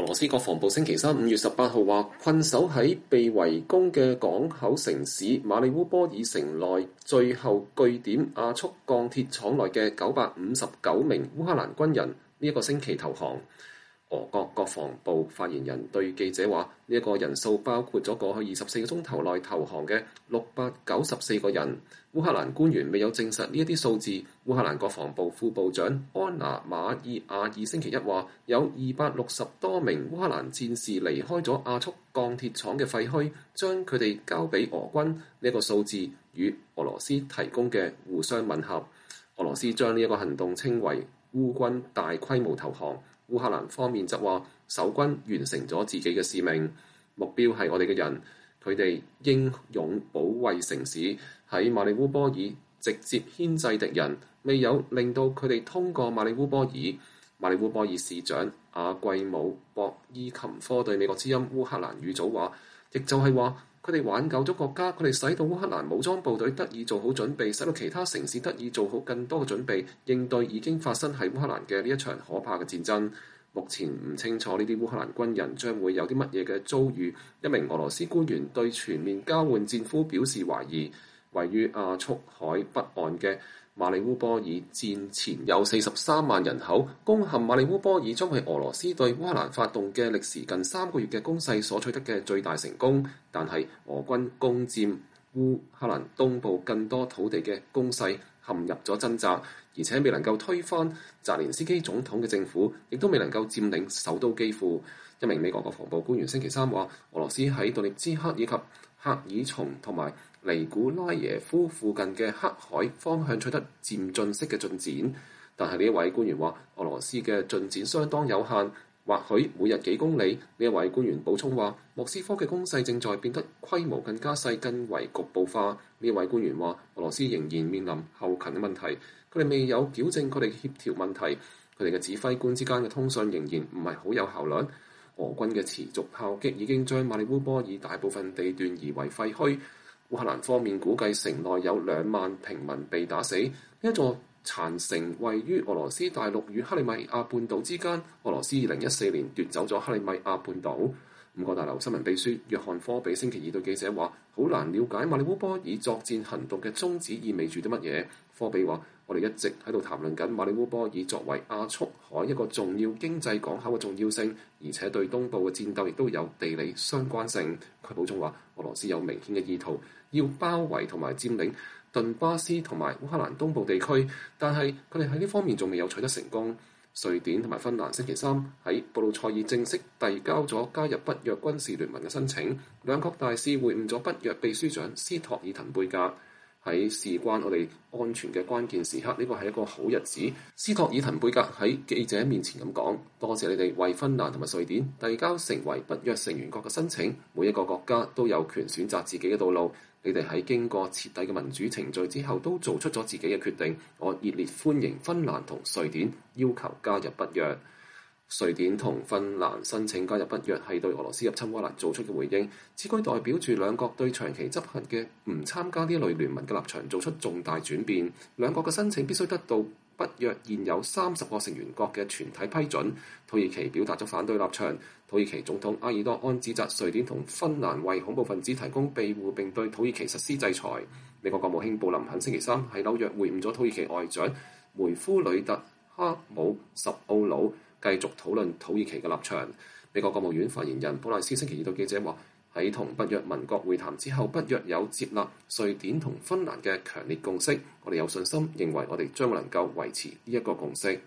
羅斯國防部星期三5月18號話，困守喺被圍攻嘅港口城市馬里烏波爾城內最後據點亞速鋼鐵廠內嘅959名烏克蘭軍人呢一個星期投降。俄國國防部發言人對記者話：呢一個人數包括咗過去24個鐘頭內投降嘅694個人。烏克蘭官員未有證實呢一啲數字。烏克蘭國防部副部長安娜馬爾亞爾星期一話，有260多名烏克蘭戰士離開咗亞速鋼鐵廠嘅廢墟，將佢哋交俾俄軍。呢一個數字與俄羅斯提供嘅互相吻合。俄羅斯將呢一個行動稱為烏軍大規模投降。烏克蘭方面則話，守軍完成咗自己嘅使命，目標係我哋嘅人，佢哋英勇保衛城市，喺馬里烏波爾直接牽制敵人，未有令到佢哋通過馬里烏波爾。馬里烏波爾市長阿季姆博伊琴科對美國之音烏克蘭語組話，亦就係話佢哋挽救咗國家，佢哋使到烏克蘭武裝部隊得以做好準備，使到其他城市得以做好更多嘅準備，應對已經發生喺烏克蘭嘅呢一場可怕嘅戰爭。目前唔清楚呢啲烏克蘭軍人將會有啲乜嘢嘅遭遇。一名俄羅斯官員對全面交換戰俘表示懷疑。位於亞速海北岸嘅馬里烏波爾戰前有43萬人口，攻陷馬里烏波爾將係俄羅斯對烏克蘭發動嘅歷時近3個月嘅攻勢所取得嘅最大成功。但係俄軍攻佔烏克蘭東部更多土地嘅攻勢陷入咗掙扎，而且未能夠推翻澤連斯基總統嘅政府，亦都未能夠佔領首都基輔。一名美國國防部官員星期三話，俄羅斯喺頓涅茨克以及赫爾松同埋尼古拉耶夫附近嘅黑海方向取得漸進式嘅進展，但係呢一位官員話，俄羅斯嘅進展相當有限，或許每日幾公里。呢一位官員補充話，莫斯科嘅攻勢正在變得規模更加細，更為局部化。呢一位官員話，俄羅斯仍然面臨後勤嘅問題，佢哋未有矯正佢哋協調問題，佢哋嘅指揮官之間嘅通訊仍然唔係好有效率。俄軍嘅持續炮擊已經將馬里烏波爾大部分地段夷為廢墟。烏克蘭方面估計城內有2萬平民被打死。呢一座殘城位於俄羅斯大陸與克里米亞半島之間。俄羅斯2014年奪走咗克里米亞半島。5角大樓新聞秘書約翰科比星期二對記者話，好難了解馬里烏波爾作戰行動嘅宗旨意味住啲乜嘢。科比話，我哋一直喺度談論緊馬里烏波爾作為亞速海一個重要經濟港口嘅重要性，而且對東部嘅戰鬥亦都有地理相關性。佢補充話，俄羅斯有明顯嘅意圖要包圍同埋佔領頓巴斯同埋烏克蘭東部地區，但係佢哋喺呢方面仲未有取得成功。瑞典同埋芬蘭星期三喺布魯塞爾正式遞交咗加入北約軍事聯盟嘅申請，兩國大使會晤咗北約秘書長斯托爾滕貝格。喺事關我哋安全嘅關鍵時刻，呢個係一個好日子。斯托爾滕貝格喺記者面前咁講，多謝你哋為芬蘭同埋瑞典遞交成為北約成員國嘅申請。每一個國家都有權選擇自己嘅道路，你哋喺經過徹底嘅民主程序之後都做出咗自己嘅決定。我熱烈歡迎芬蘭同瑞典要求加入北約。瑞典同芬蘭申請加入北約係對俄羅斯入侵烏克蘭做出嘅回應，此舉代表住兩國對長期執行嘅唔參加呢一類聯盟嘅立場做出重大轉變。兩國嘅申請必須得到北約現有30個成員國嘅全體批准。土耳其表達咗反對立場。土耳其總統埃爾多安指責瑞典同芬蘭為恐怖分子提供庇護並對土耳其實施制裁。美國國務卿布林肯星期三喺紐約會晤咗土耳其外長梅夫呂特哈姆什奧魯，繼續討論土耳其嘅立場。美國國務院發言人普賴斯星期二對記者話，喺同北約盟國會談之後，北約有接納瑞典同芬蘭嘅強烈共識。我哋有信心認為我哋將能夠維持呢一個共識。